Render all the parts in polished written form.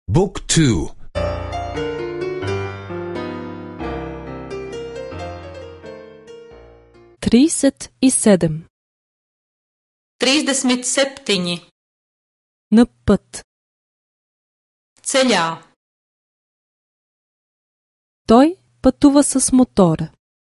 Book 2. 37. 37. На път. Ceļā. Той пътува с мотора.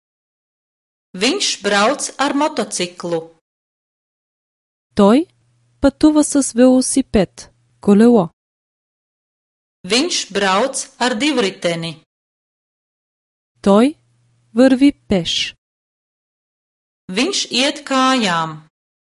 Viņš brauc ar motociklu. Той пътува с велосипед, колело. Viņš brauc ar divriteni. Той върви пеш. Viņš iet kājām.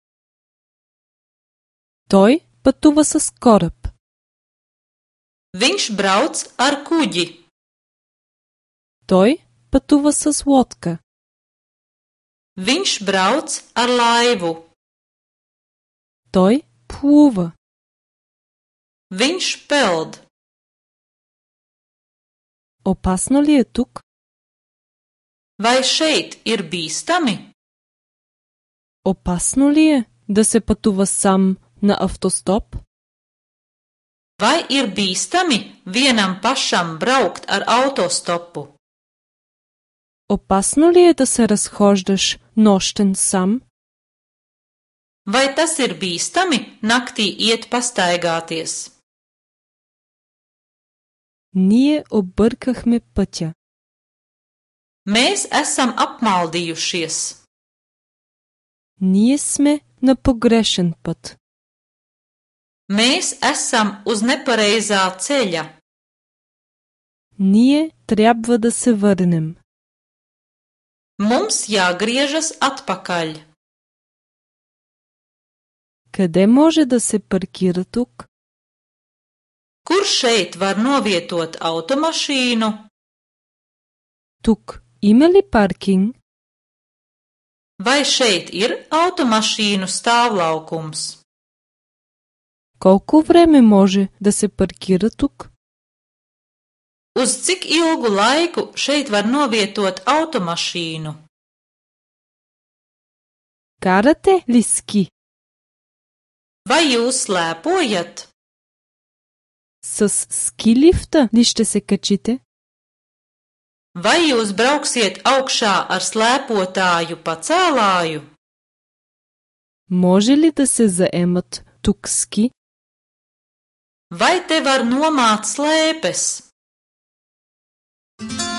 Той пътува с кораб. Viņš brauc ar kuģi. Той пътува с лодка. Viņš brauc ar laivu. Той плува. Viņš peld. Опасно ли е тук? Vai šeit ir bīstami? Опасно ли е да се пътува сам на автостоп? Vai ir bīstami vienam pašam braukt ar autostopu? Опасно ли е да се разхождаш нощен сам? Vai tas ir bīstami naktī iet pastaigāties? Ние объркахме пътя. Mēs esam apmaldījušies. Ние сме на погрешен път. Mēs esam uz nepareizā ceļa. Ние трябва да се върнем. Mums jāgriežas atpakaļ. Къде може да се паркира тук? Kur šeit var novietot automašīnu? Тук има ли паркинг? Vai šeit ir automašīnu stāvlaukums? Колко време може да се паркира тук? Uz cik ilgu laiku šeit var novietot automašīnu? Карате ли ски? Vai jūs slēpojat? С ски лифта ли ще се качите? Vai jūs brauksiet augšā ar slēpotāju pacēlāju? Може ли да се заемат тук ски? Vai te var nomāt slēpes?